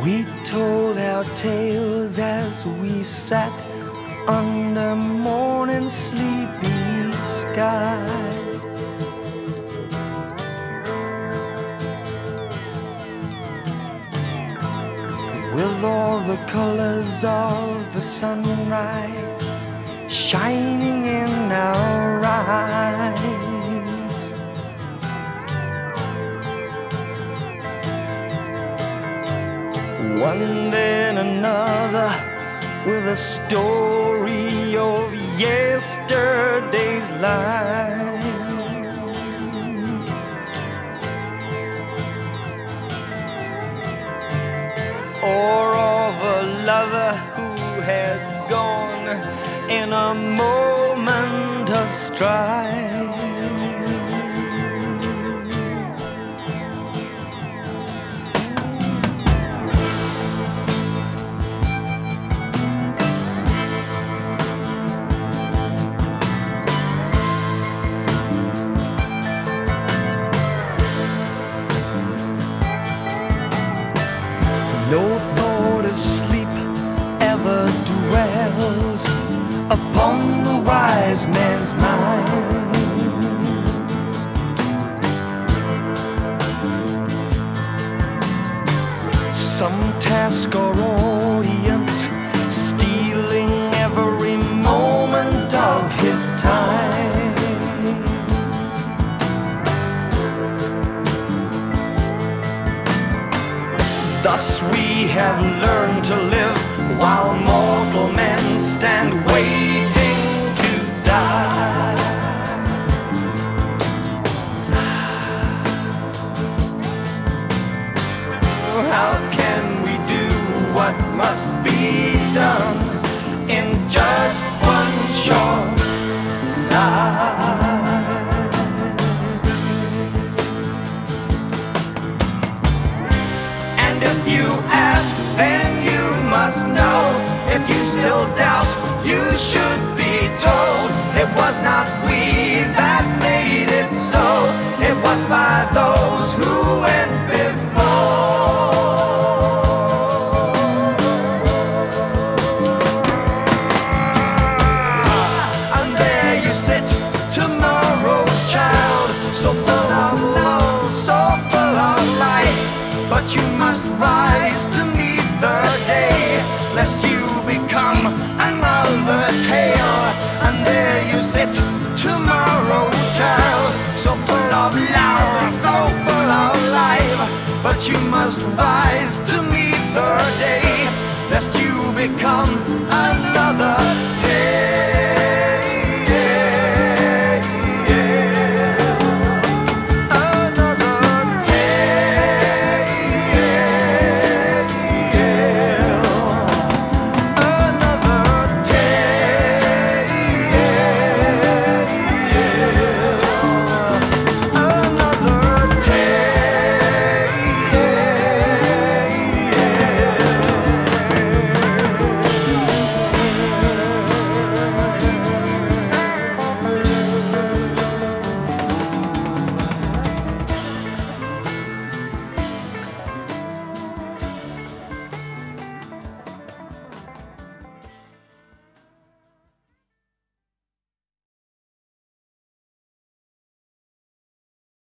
We told our tales as we sat under morning sleepy sky. With all the colors of the sunrise shining in our eyes. One then another with a story of yesterday's life, or of a lover who had gone in a moment of strife. No thought of sleep ever dwells upon the wise man's mind. Some task or audience stealing every moment of his time. Thus we have learned to live while mortal men stand waiting to die. How can we do what must be done in just one short life? If you ask, then you must know. If you still doubt, you should be told. It was not we that made it so. It was by those who went before. And there you sit, tomorrow's child, so full of love, so full of life. But you must rise to meet the day, lest you become another tale. And there you sit, tomorrow's child, so full of love, so full of life. But you must rise to meet the day, lest you become another tale.